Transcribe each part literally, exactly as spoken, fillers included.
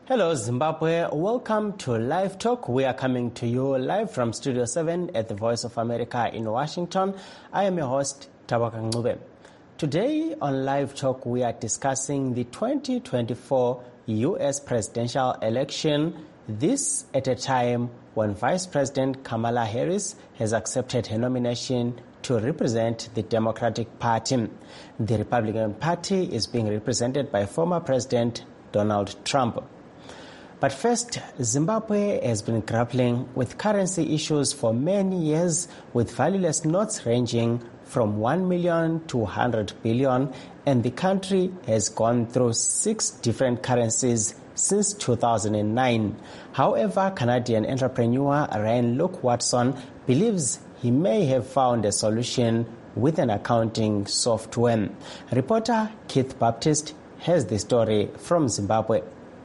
Hello Zimbabwe, welcome to Live Talk. We are coming to you live from Studio seven at the Voice of America in Washington. I am your host, Tabaka Ngube. Today on Live Talk we are discussing the twenty twenty-four U S presidential election, this at a time when Vice President Kamala Harris has accepted her nomination to represent the Democratic Party. The Republican Party is being represented by former President Donald Trump. But first, Zimbabwe has been grappling with currency issues for many years, with valueless notes ranging from one million to one hundred billion, and the country has gone through six different currencies since two thousand nine. However, Canadian entrepreneur Ryan Luke Watson believes he may have found a solution with an accounting software. Reporter Keith Baptist has the story from Zimbabwe.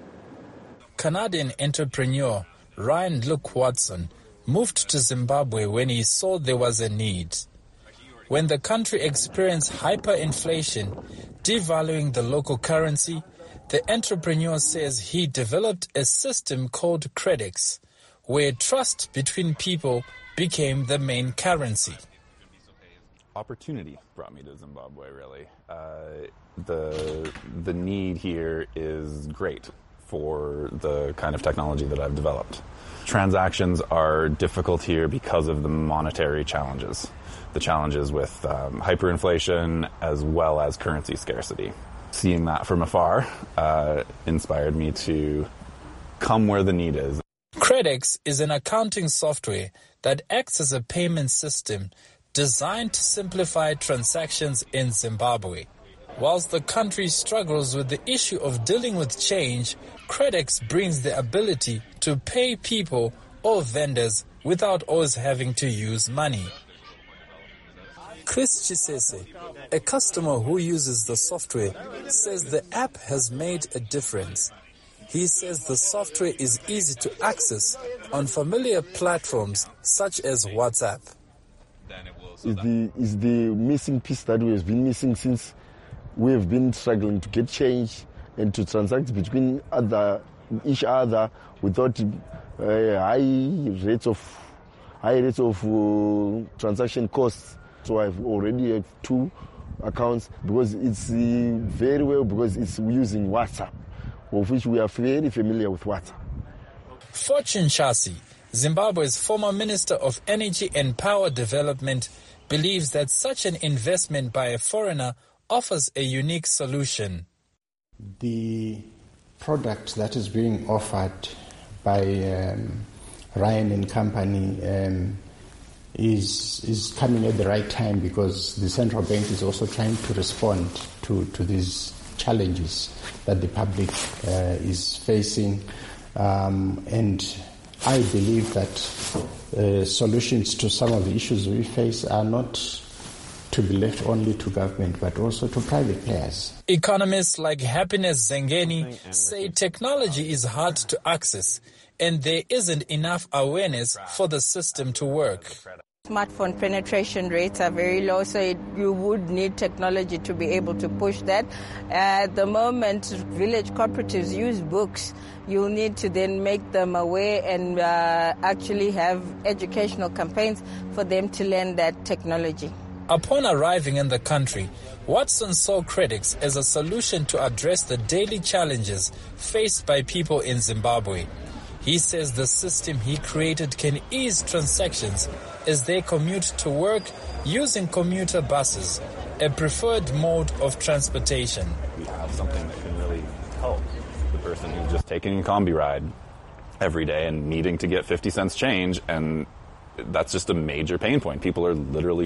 Canadian entrepreneur Ryan Luke Watson moved to Zimbabwe when he saw there was a need. When the country experienced hyperinflation, devaluing the local currency, the entrepreneur says he developed a system called Credex, where trust between people became the main currency. Opportunity brought me to Zimbabwe, really. Uh, the the need here is great for the kind of technology that I've developed. Transactions are difficult here because of the monetary challenges, the challenges with um, hyperinflation as well as currency scarcity. Seeing that from afar uh, inspired me to come where the need is. Credex is an accounting software that acts as a payment system designed to simplify transactions in Zimbabwe. Whilst the country struggles with the issue of dealing with change, Credex brings the ability to pay people or vendors without always having to use money. Chris Chisese, a customer who uses the software, says the app has made a difference. He says the software is easy to access on familiar platforms such as WhatsApp. Is the, is the missing piece that we have been missing since we have been struggling to get change and to transact between other each other without uh, high rates of high rates of uh, transaction costs. So I've already have two accounts because it's uh, very well because it's using WhatsApp, of which we are very familiar with WhatsApp. Fortune Chassis, Zimbabwe's former Minister of Energy and Power Development, believes that such an investment by a foreigner offers a unique solution. The product that is being offered by um, Ryan and Company um, is is coming at the right time because the central bank is also trying to respond to, to these challenges that the public uh, is facing. Um, and I believe that uh, solutions to some of the issues we face are not to be left only to government, but also to private players. Economists like Happiness Zengeni say technology is hard to access and there isn't enough awareness for the system to work. Smartphone penetration rates are very low, so it, you would need technology to be able to push that. At the moment, village cooperatives use books. You'll need to then make them aware and uh, actually have educational campaigns for them to learn that technology. Upon arriving in the country, Watson saw Credex as a solution to address the daily challenges faced by people in Zimbabwe. He says the system he created can ease transactions as they commute to work using commuter buses, a preferred mode of transportation. We have something that can really help the person who's just taking a combi ride every day and needing to get fifty cents change, and that's just a major pain point. People are literally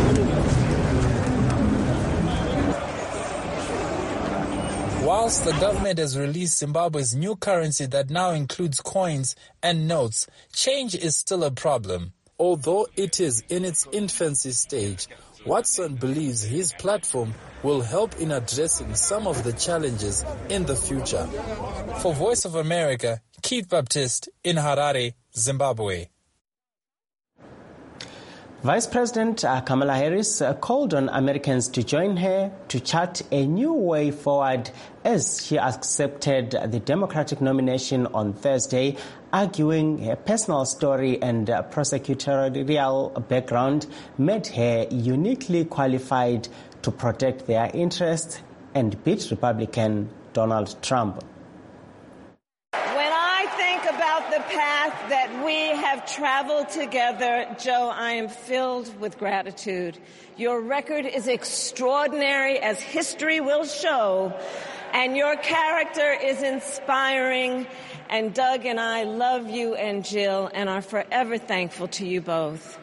Whilst the government has released Zimbabwe's new currency that now includes coins and notes, change is still a problem. Although it is in its infancy stage, Watson believes his platform will help in addressing some of the challenges in the future. For Voice of America, Keith Baptist in Harare, Zimbabwe. Vice President uh, Kamala Harris uh, called on Americans to join her to chart a new way forward as she accepted the Democratic nomination on Thursday, arguing her personal story and uh, prosecutorial background made her uniquely qualified to protect their interests and beat Republican Donald Trump. About the path that we have traveled together, Joe, I am filled with gratitude. Your record is extraordinary, as history will show, and your character is inspiring. And Doug and I love you and Jill and are forever thankful to you both.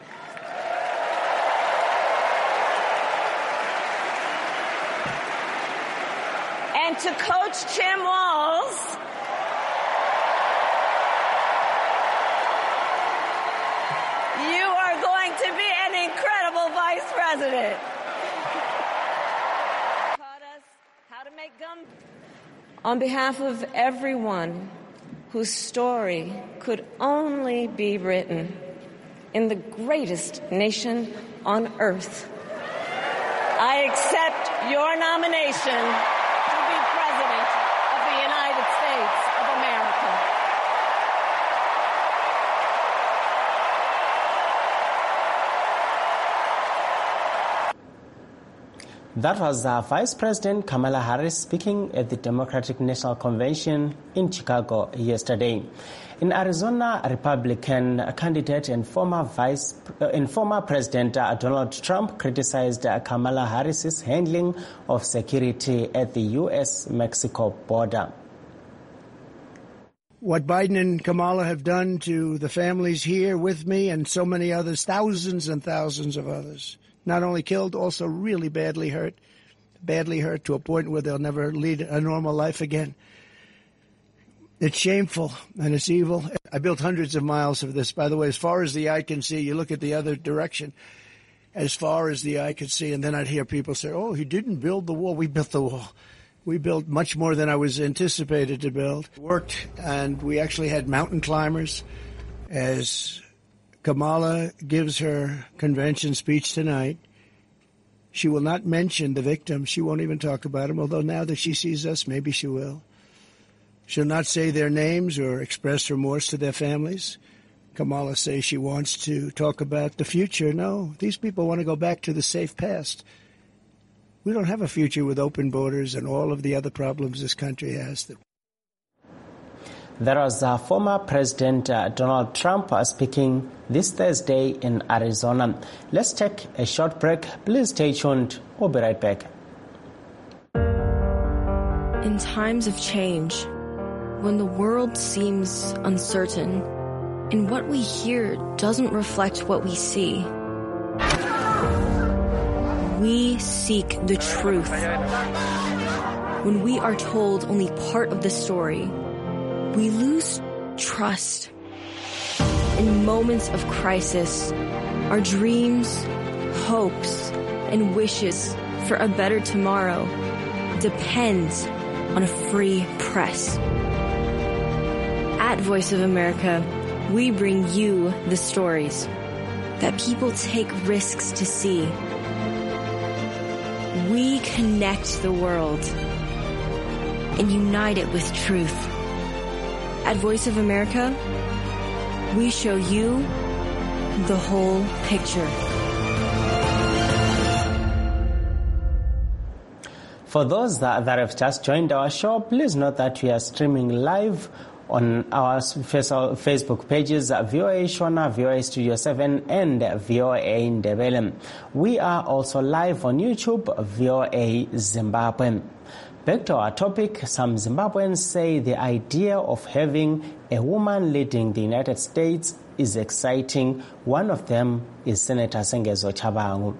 And to Coach Tim Walz, to be an incredible vice president. Taught us how to make gum. On behalf of everyone whose story could only be written in the greatest nation on earth, I accept your nomination to be President of the United States of America. That was uh, Vice President Kamala Harris speaking at the Democratic National Convention in Chicago yesterday. In Arizona, Republican candidate and former Vice uh, and former President uh, Donald Trump criticized uh, Kamala Harris's handling of security at the U S Mexico border. What Biden and Kamala have done to the families here with me and so many others, thousands and thousands of others. Not only killed, also really badly hurt, badly hurt to a point where they'll never lead a normal life again. It's shameful and it's evil. I built hundreds of miles of this, by the way, as far as the eye can see. You look at the other direction, as far as the eye could see, and then I'd hear people say, oh, he didn't build the wall. We built the wall. We built much more than I was anticipated to build. It worked, and we actually had mountain climbers as Kamala gives her convention speech tonight. She will not mention the victims. She won't even talk about them, although now that she sees us, maybe she will. She'll not say their names or express remorse to their families. Kamala says she wants to talk about the future. No, these people want to go back to the safe past. We don't have a future with open borders and all of the other problems this country has. There was uh, former President uh, Donald Trump uh, speaking this Thursday in Arizona. Let's take a short break. Please stay tuned. We'll be right back. In times of change, when the world seems uncertain and what we hear doesn't reflect what we see, we seek the truth. When we are told only part of the story, we lose trust. In moments of crisis, our dreams, hopes, and wishes for a better tomorrow depends on a free press. At Voice of America, we bring you the stories that people take risks to see. We connect the world and unite it with truth. At Voice of America, we show you the whole picture. For those that, that have just joined our show, please note that we are streaming live on our Facebook pages, V O A Shona, V O A Studio seven, and V O A Ndebele. We are also live on YouTube, V O A Zimbabwe. Back to our topic, some Zimbabweans say the idea of having a woman leading the United States is exciting. One of them is Senator Sengezo Chabangu.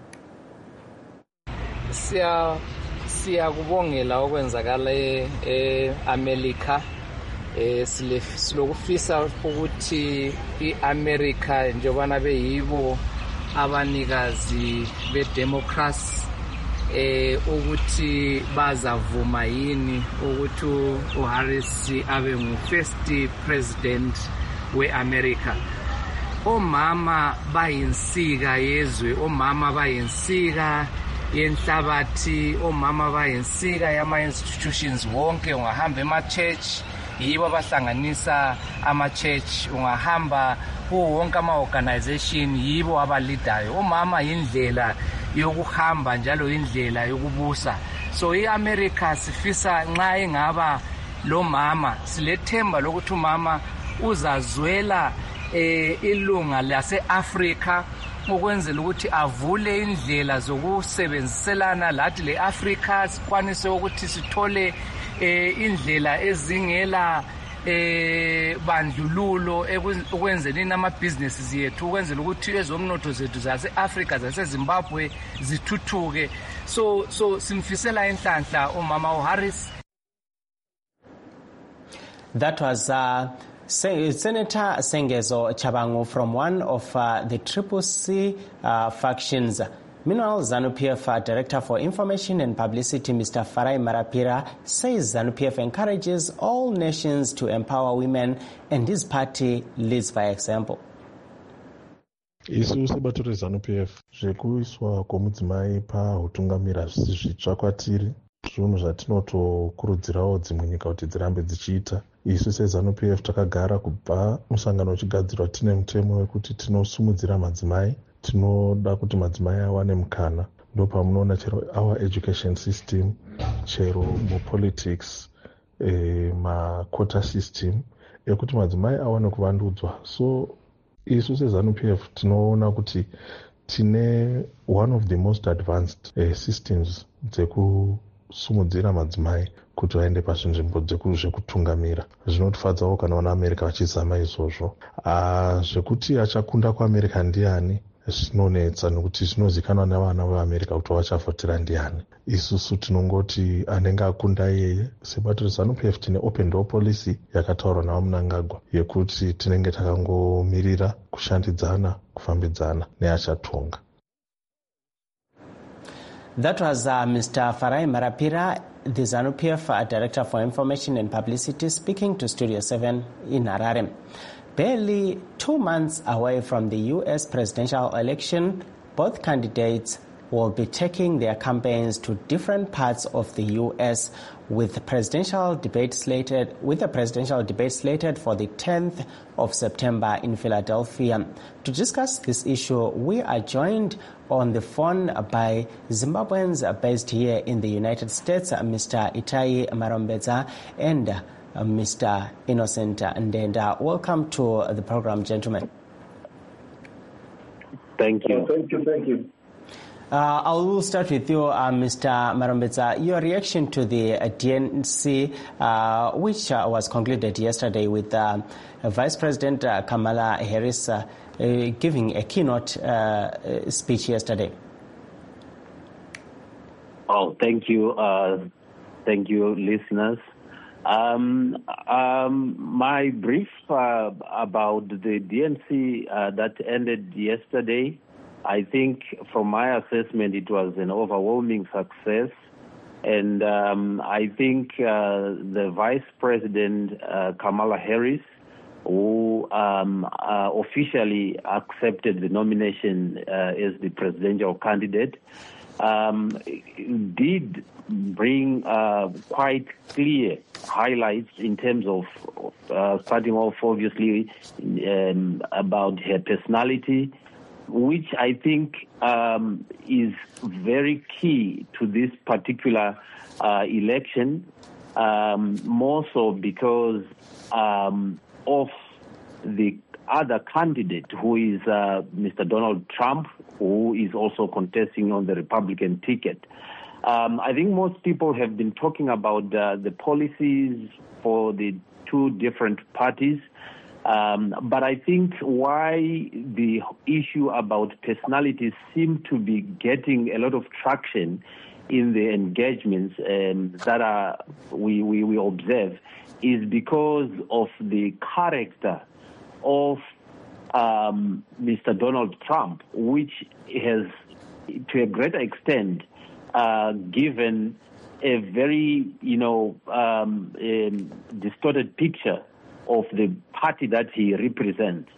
Siya siyakubongela okwenzakala eAmerica. Eh silokufisa ukuthi iAmerica njobana beyibo abanikazi bedemocracy eh ukuthi bazavuma yini ukuthi uHarris abe ngu first president weAmerica. omama bayinsika yezwe, omama bayinsika yenhlabathi, omama bayinsika yama-institutions wonke. Ungahamba ema-church, yibo abahlanganisa ama-church. Ungahamba kuwo wonke ama-organization, yibo abalidayo. Omama yindlela yokuhamba njalo indlela yokubusa. So i-America sifisa nxa ingaba lo mama, silethemba lokuthi umama uzazwela eh, ilunga lase-Afrika ukwenzela ukuthi avule indlela zokusebenziselana lathi le-Afrika, sikwanise ukuthi sithole eh, indlela ezingela eh bandlululo ukwenzeleni amabhizinesi yethu, ukwenzela ukuthi ezomnotho zethu zase-Afrika zase-Zimbabwe zithuthuke. So so simfisela inhlanhla umama uHarris. That was uh, Senator Sengezo Chabangu from one of uh, the Triple C uh, factions. Meanwhile, ZANU-P F uh, Director for Information and Publicity, Mister Farai Marapira, says ZANU-P F encourages all nations to empower women, and his party leads by example. Isu sebato rezANU-P F zvekuiswa kwomudzimai pautungamira zvisi zvitsva kwatiri, zvinhu zvatinotokurudzirawo dzimwe nyika kuti dzirambe dzichiita. Isu seZANU-P F takagara kubva musangano uchigadzirwa tine mutemo wekuti tinosumudzira madzimai, tinoda kuti madzimai awane mukana. Ndo pamunoona chero our education system, chero mupolitics, eh, maquota system ekuti madzimai awane kuvandudzwa. So isu seZANU-P F tinoona kuti tine one of the most advanced eh, systems dzekusumudzira madzimai kuti vaende pazvinzvimbo zvekutungamira. Zvinotifadzawo kana vana America vachizama izvozvo. Ah, zvekuti achakunda kuAmerica ndiani zvinonetsa nekuti zvinozikanwa navana veAmerica kuti vachavhotera ndiani. Isusu tinongoti anenge akunda iyeye. Sebato rezANU-P F tine open door policy yakataurwa navo Mnangagwa yekuti tinenge takangomirira kushandidzana, kufambidzana neachatonga. That was uh, Mister Farai Marapira, the ZANU-P F uh, Director for Information and Publicity, speaking to Studio seven in Harare. Barely two months away from the U S presidential election, both candidates will be taking their campaigns to different parts of the U S with the presidential debate slated with the presidential debate slated for the tenth of September in Philadelphia. To discuss this issue, we are joined on the phone by Zimbabweans based here in the United States, Mister Itai Marombedza and uh, Mister Innocent Ndenda. Welcome to the program, gentlemen. Thank you. Oh, thank you. Thank you. Uh, I will start with you, uh, Mister Marombedza. Your reaction to the uh, D N C, uh, which uh, was concluded yesterday with uh, Vice President uh, Kamala Harris uh, uh, giving a keynote uh, speech yesterday. Oh, thank you. Uh, thank you, listeners. Um, um, my brief uh, about the D N C uh, that ended yesterday, I think from my assessment it was an overwhelming success. And um, I think uh, the Vice President uh, Kamala Harris, who um, uh, officially accepted the nomination uh, as the presidential candidate, um, did bring uh, quite clear highlights in terms of uh, starting off obviously um, about her personality, which I think um, is very key to this particular uh, election, um, more so because um, of the other candidate, who is uh, Mister Donald Trump, who is also contesting on the Republican ticket. Um, I think most people have been talking about uh, the policies for the two different parties. Um, but I think why the issue about personalities seem to be getting a lot of traction in the engagements um, that are we, we, we observe is because of the character of um, Mister Donald Trump, which has, to a greater extent, uh, given a very, you know, um, um, distorted picture of the party that he represents.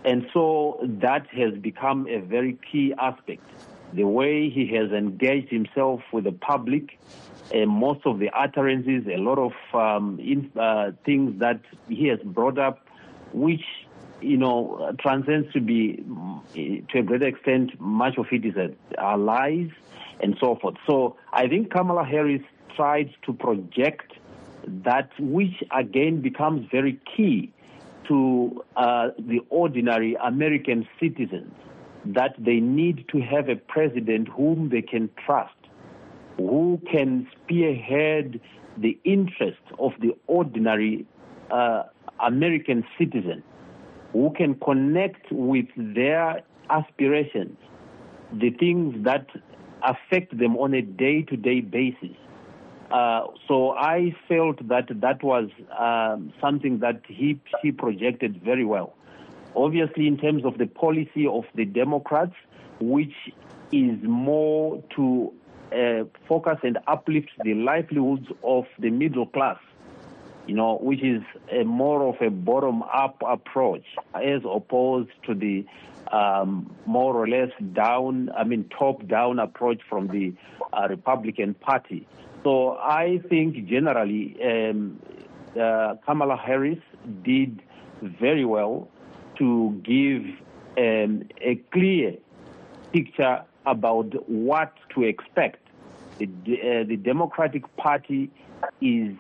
And so that has become a very key aspect. The way he has engaged himself with the public, uh, most of the utterances, a lot of um, in, uh, things that he has brought up, which, you know, transcends to be, to a great extent, much of it is a, a lies and so forth. So I think Kamala Harris tried to project that, which again becomes very key to uh, the ordinary American citizens, that they need to have a president whom they can trust, who can spearhead the interests of the ordinary uh, American citizen, who can connect with their aspirations, the things that affect them on a day-to-day basis. Uh, so I felt that that was um, something that he, he projected very well. Obviously, in terms of the policy of the Democrats, which is more to uh, focus and uplift the livelihoods of the middle class, you know, which is a more of a bottom-up approach as opposed to the um, more or less down, I mean, top-down approach from the uh, Republican Party. So I think generally um, uh, Kamala Harris did very well to give um, a clear picture about what to expect. The, uh, the Democratic Party is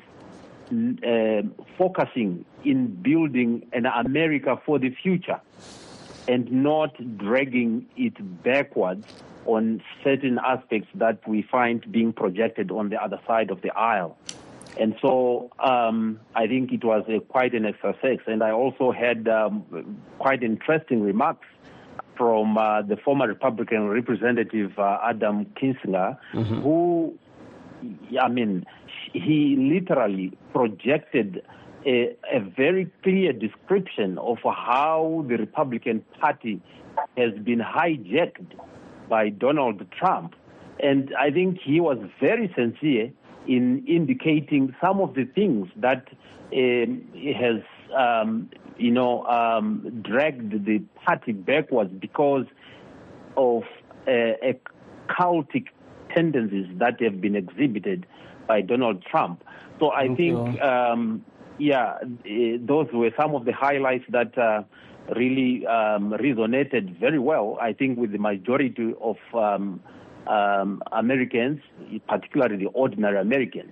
uh, focusing in building an America for the future and not dragging it backwards on certain aspects that we find being projected on the other side of the aisle. And so um, I think it was a, quite an exercise. And I also had um, quite interesting remarks from uh, the former Republican representative uh, Adam Kinzinger, mm-hmm. who, I mean, he literally projected a, a very clear description of how the Republican Party has been hijacked by Donald Trump. And I think he was very sincere in indicating some of the things that um, has, um, you know, um, dragged the party backwards because of uh, a cultic tendencies that have been exhibited by Donald Trump. So I Thank think, um, yeah, those were some of the highlights that uh, really um, resonated very well, I think, with the majority of um, um, Americans, particularly the ordinary Americans.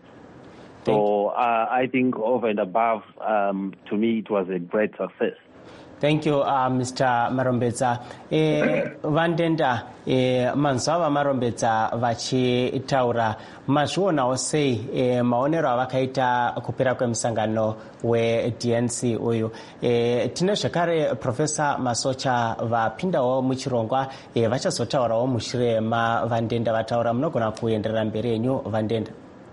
So uh, I think over and above, um, to me, it was a great success. Thank you, uh, Mister Marombedza. Eh, Vandenda, eh, manzava Marombedza vachitaura mazvionawo sei eh, maonero avakaita kupera kwemsangano we-D N C uyu. Eh, tine zvakare Professor Masocha vapindawo muchirongwa eh, vachazotaurawo mushure maVandenda vataura. Munogona kuenderera mberi yenyu Vandenda.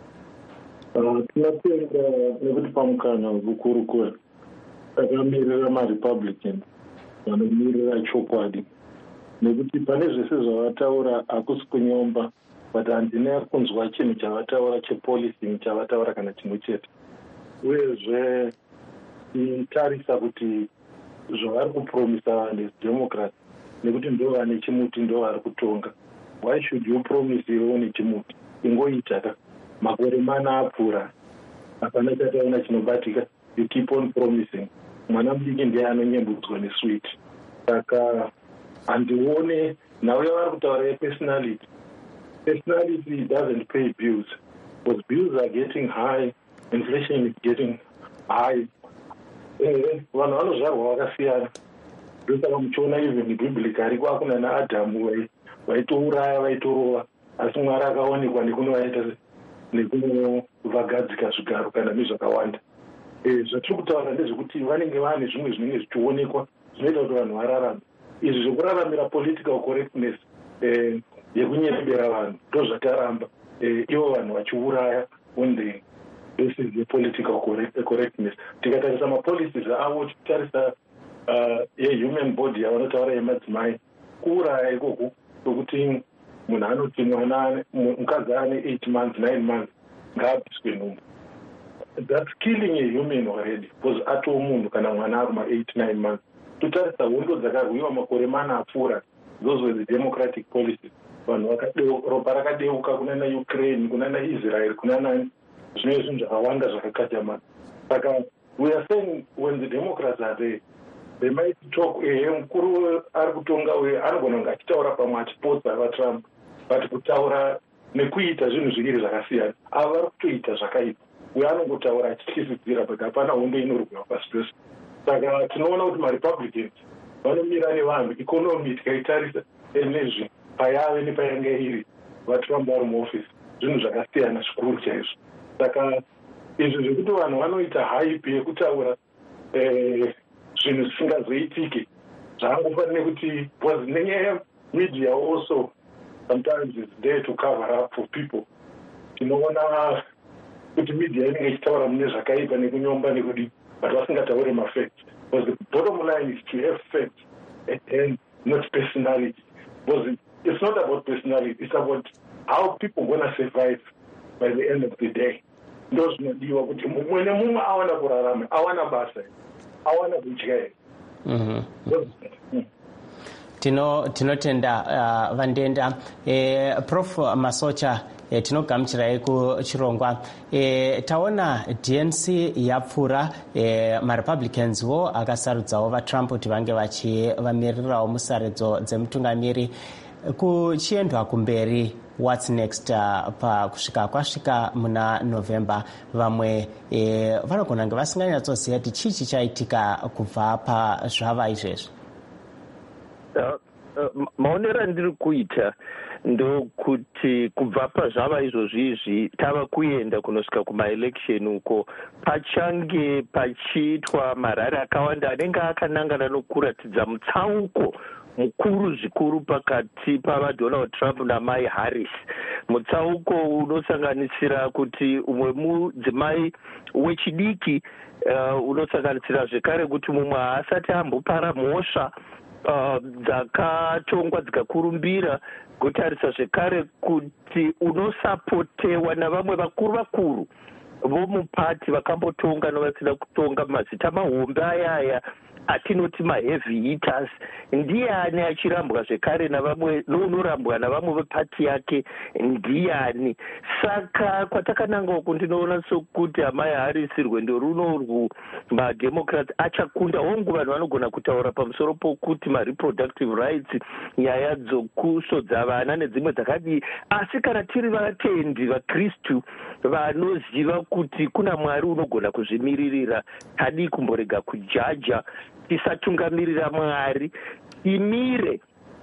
Uh, tinotenda nekuti pamukana vukuru kwe akamirira maRepublican vanomirira chokwadi, nekuti pane zvese zvavataura hakusi kunyomba, but handina kunzwa chinhu chavataura chepolicing chavataura kana chimwe chete. Uyezve tarisa kuti zvavari kupromisa vanhu Democrats, nekuti ndo vane chimuti ndo vari kutonga. Why should you promise iwewo nechimuti? Ingoita makore mana apfuura hapana chataona chinobatika. You keep on promising. Mwana mudiki ndiye anonyembudzwa nesweet. Saka handione nawe vari kutaura personality. Personality doesn't pay bills, because bills are getting high, inflation is getting high. Eh, vanhu vanozvarwa vakasiyana. Ndosaka muchiona even biblically kwakuna naAdhamu vaitouraya vaitorova, asi Mwari akaonekwa nekunovaita nekunovagadzika zvigaro kana nezvakawanda. Eh, zvatiri kutaura ndezvekuti vanenge vane zvimwe zvinenge zvichionekwa zvinoita kuti vanhu vararame. Izvi zvekuraramira political correctness eh, yekunyembera vanhu ndo zvataramba eh, ivo vanhu vachiuraya on the basis yepolitical correct, correctness. Tikatarisa mapolicies avo tichitarisa uh, yehuman body yavanotaura yemadzimai, kuuraya ikoko kwekuti munhu anoti mwana mukadzi ane eight months nine months ngaabviswe nhumbu. That's killing a human already, because ato munhu kana mwana ari ma eight nine months totarisa hondo dzakarwiwa makore mana apfuura. Those were the democratic policies. Vanhu ropa rakadeuka kunana Ukraine, kunana Israel, kunana zvimwe zvinhu zvakawanda zvakakatama. Saka we are saying when the Democrats are there, they might talk, eh, mukuru ari kutonga uye anogona kunge achitaura pamwe achipotsa vaTrump, but kutaura nekuita zvinhu zviviri zvakasiyana. Ava vari kutoita zvakaipa. Uye anongotaura achityisidzira, but hapana hondo inorwiwa pasi pese. Saka tinoona kuti maRepublicans vanomira nevanhu, ikonomi tikaitarisa nezvi payave nepayanga iri, vaTrump vari muofisi, zvinhu zvakasiyana zvikuru chaizvo. Saka izvi zvekuti vanhu vanoita hype yekutaura zvinhu zvisingazoitike zvaangofanire kuti, because nenyaya media also sometimes is there to cover up for people. Tinoona kuti media inenge ichitaura mune zvakaipa nekunyomba nekudi, but vasingataure mafacts. Because the bottom line is to have facts and not personality. Because it's not about personality, it's about how people going to survive by the end of the day. Ndo zvinodiwa kuti mumwe nemumwe awana kurarama, awana basa, awana kudyira. Mhm. Tino tinotenda uh, Vandenda eh, Prof Masocha eh, tinogamuchirai kuchirongwa eh, taona D N C yapfura eh, maRepublicans vo akasarudzawo vaTrump kuti vange vachivamirirawo musaredzo dzemutungamiri. Kuchiendwa kumberi, what's next uh, pa kusvika kwasvika muna November, vamwe eh, vanogona kunge vasinganyatsoziva kuti chii chichaitika kubva pazvava izvezvi. Uh, uh, maonero andiri kuita ndokuti kubva pazvava izvozvi izvi tava kuenda kunosvika kumaelection uko pachange pachiitwa marari akawanda anenge akanangana nokuratidza mutsauko mukuru zvikuru pakati pavaDonald Trump namai Harris. Mutsauko unosanganisira kuti umwe mudzimai wechidiki uh, unosanganisira zvekare kuti mumwe haasati ambopara mhosva uh, dzakatongwa dzikakurumbira, kutarisa zvekare kuti unosapotewa navamwe vakuru vakuru vomupati vakambotonga novasina kutonga mazita mahombe ayaya atinoti maheavy hitters. Ndiani achirambwa zvekare navamwe nounorambwa navamwe vepati yake ndiani? Saka kwatakananga uku ndinoona sokuti amai Harris rwendo runo urwu maDemocrats achakunda. Hongu vanhu vanogona kutaura pamusoro pokuti mareproductive rights, nyaya dzokusodza vana nedzimwe dzakadii, asi kana tiri vatendi vaKristu vanoziva kuti kuna Mwari unogona kuzvimiririra, tadii kumborega kujaja, tisatungamirira Mwari, imire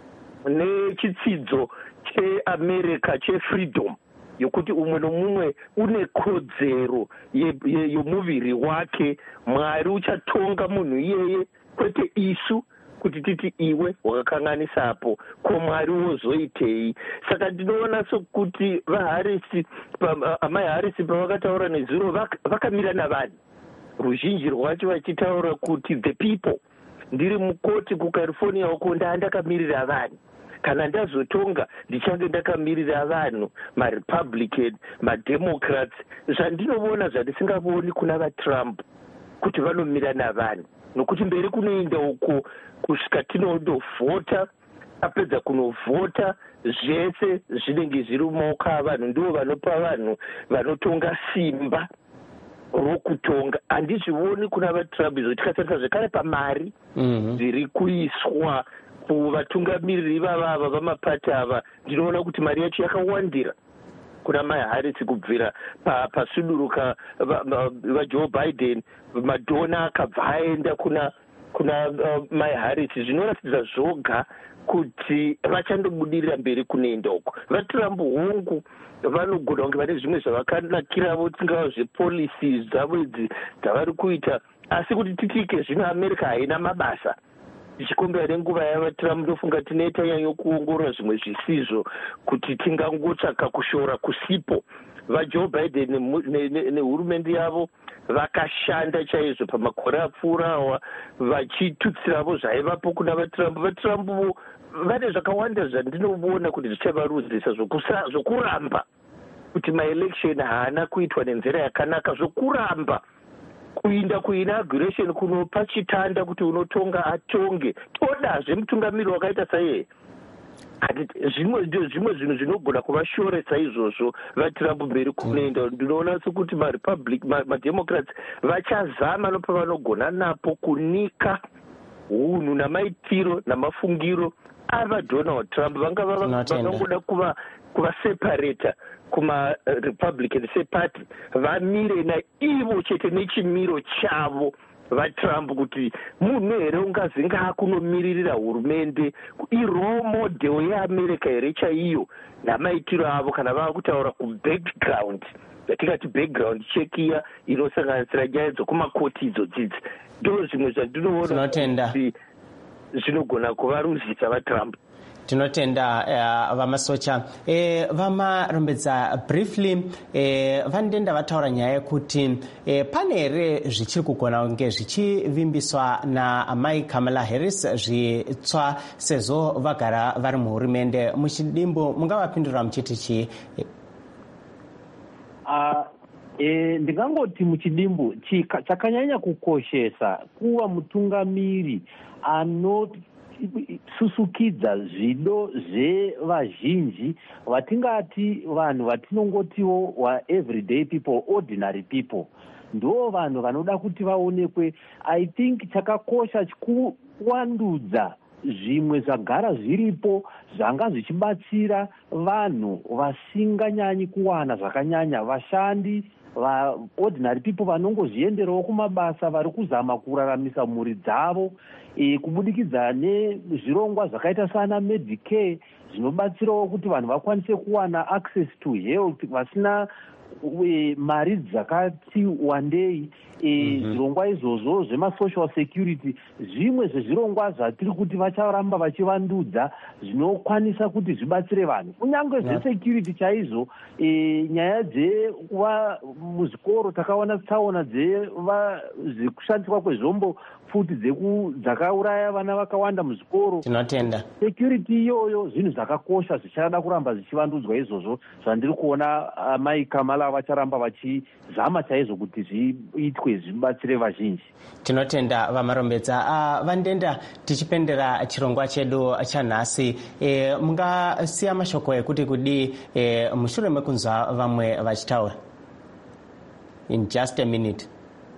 nechitsidzo cheAmerica chefreedom yokuti umwe nomumwe une kodzero yomuviri wake. Mwari uchatonga munhu iyeye, kwete isu kuti titi iwe wakakanganisapo ko Mwari wozoitei. Saka ndinoona sokuti vaHarisi, amai Harisi pavakataura nezuro vakamira navanhu, ruzhinji rwacho vachitaura kuti the people. Ndiri mukoti kuCalifornia uko ndandakamirira vanhu, kana ndazotonga ndichange ndakamirira vanhu, maRepublican, maDemocrats. Zvandinoona zvandisingavoni kuna vaTrump kuti vanomira navanhu, nokuti mberi kunoenda uko kusvika tinondovhota, apedza kunovhota zvese zvinenge zviri mumaoko avanhu, ndivo vanopa vanhu vanotonga simba rokutonga. Handizvioni kuna vaTrump izvo. Tikatarisa zvekare pamari dziri mm-hmm. kuiswa kuvatungamiriri vavava vamapati ava, ndinoona kuti mari yacho yakawandira kuna mai Harris kubvira pasuduruka vaJoe Biden, madhona akabva aenda kuna kuna uh, mai Harris. Zvinoratidza zvoga kuti vachandobudirira mberi kunoenda uko. VaTrump hongu vanogona kunge vane zvimwe zvavakanakiravo, tingava zvepolicies dzavo idzi dzavari kuita, asi kuti titike zvino America haina mabasa. Tichikombera nenguva yavaTrump ndofunga tinoita yanyo kuongorora zvimwe zvisizvo kuti tingangotsvaka kushora kusipo. VaJoe Biden nehurumende yavo vakashanda chaizvo pamakore apfuura awa vachitutsiravo zvaivapo kuna vaTrump. VaTrump vane zvakawanda zvandinoona kuti zvichavaruzisa, zvokuramba kuti maelection haana kuitwa nenzira yakanaka, zvokuramba kuinda kuinauguration kunopa chitanda kuti unotonga atonge todazve mutungamiri wakaita saiyeye. zvimwe zvimwe zvinhu zvinogona kuvashoresa izvozvo vatrump mberi kunoenda. ndinoona sekuti marepublic mademocrats vachazama nopavanogona napo kunika unhu namaitiro namafungiro avadonald trump. vanga vangoda kuva kuvaseparata kumarepublican separty vamire naivo chete nechimiro chavo vatrump kuti munhu here ungazi ngaakunomiririra hurumende irole model yeamerica here chaiyo namaitiro avo kana vava kutaura kubackground yatingati background check iya inosanganisira nyaya dzokumakoti idzodzidzi. ndo zvimwe zvandinoona kuti zvinogona kuvaruzisa vatrump. tinotenda uh, vamasocha e, vamarombedza briefly e, vandenda vataura nyaya yekuti e, pane here zvichiri kugona kunge zvichivimbiswa naamai Kamala Harris zvitsva sezvo vagara vari muhurumende. Muchidimbu mungavapindura muchiti chii? uh, e, ndingangoti muchidimbu chakanyanya kukoshesa kuva mutungamiri ano susukidza zvido zvevazhinji vatingati vanhu vatinongotiwo waeveryday people, ordinary people, ndo vanhu vanoda kuti vaonekwe. I think chakakosha kuwandudza zvimwe zvagara zviripo zvanga zvichibatsira vanhu vasinganyanyi kuwana zvakanyanya, vashandi vaordinary people vanongozvienderawo kumabasa, vari kuzama kuraramisa mhuri dzavo e, kubudikidza nezvirongwa zvakaita sana Medicare zvinobatsirawo kuti vanhu vakwanise kuwana access to health vasina e, mari dzakati wandei. E, mm-hmm. zvirongwa izvozvo zvemasocial security zvimwe zvezvirongwa zvatiri kuti vacharamba vachivandudza zvinokwanisa kuti zvibatsire vanhu kunyange zvesecurity chaizvo. E, nyaya dzekuva muzvikoro takaona tsaona dzekushandiswa kwezvombo futi dzakauraya vana vakawanda muzvikoro. tinotenda security iyoyo zvinhu zvakakosha zvichada kuramba zvichivandudzwa izvozvo zvandiri kuona amai Kamala vacharamba vachizama chaizvo kuti zviitwe zvibatsire vazhinji. tinotenda vamarombedza. uh, vandenda tichipendera chirongwa chedu chanhasi e, mungasiya mashoko ekuti kudii e, mushure mekunzwa vamwe vachitaura in just a minute?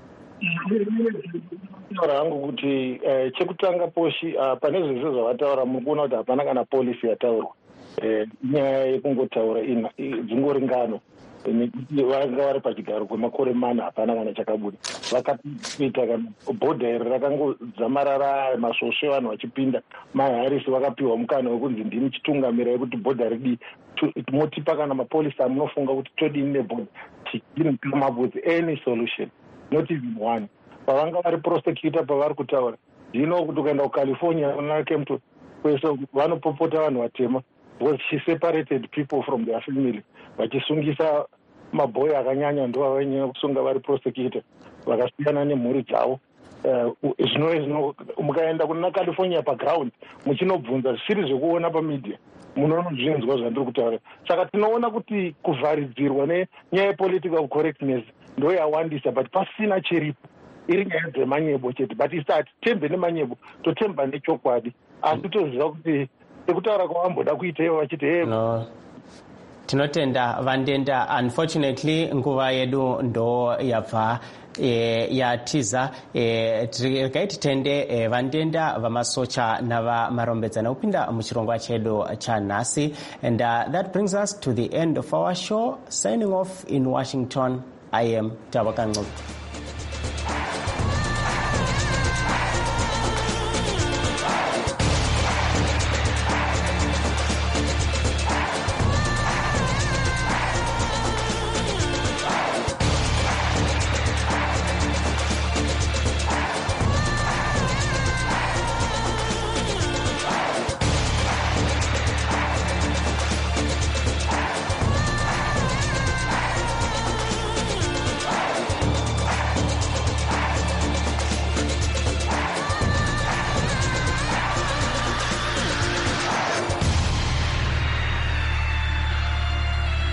taura hangu kuti eh, chekutanga poshi uh, pane zvese zvavataura muri kuona kuti hapana kana polisi yataurwa nyaya eh, yekungotaura dzingori ngano vanga vari pachigaro kwemakore mana hapana kana chakabuda. vakaita kana bhodha iri rakangodzamarara masvosve vanhu vachipinda. maharisi vakapiwa mukana wekunzi ndini chitungamirai kuti bhodha ridi motipa kana mapolisi amunofunga kuti todini nebhodha tidini come up with any solution, not even one. pavanga vari prosecutor pavari kutaura ndino kuti ukaenda kucalifornia kunakemto kwese vanopopota vanhu vatema because she separated people from their family vachisungisa mabhoyi akanyanya ndo vavanyanya kusunga vari prosecutor vakasiyana nemhuri dzavo. zvino zvino mukaenda kuna California paground muchinobvunza zvisiri zvekuona pamedia munonozvinzwa zvandiri kutaura. saka tinoona kuti kuvharidzirwa nenyaya yepolitical correctness ndo yawandisa but pasina chiripo. iri nyaya dzemanyebo chete but isati tembe nemanyebo totemba nechokwadi asi toziva kuti sekutaura kwavamboda kuita ivo vachiti he no. tinotenda vandenda. Unfortunately nguva yedu ndo yabva e, yatiza e, regai titende e, vandenda vamasocha navamarombedza nekupinda muchirongwa chedu chanhasi. And uh, that brings us to the end of our show. Signing off in Washington, I am Tabaka Ngcobo.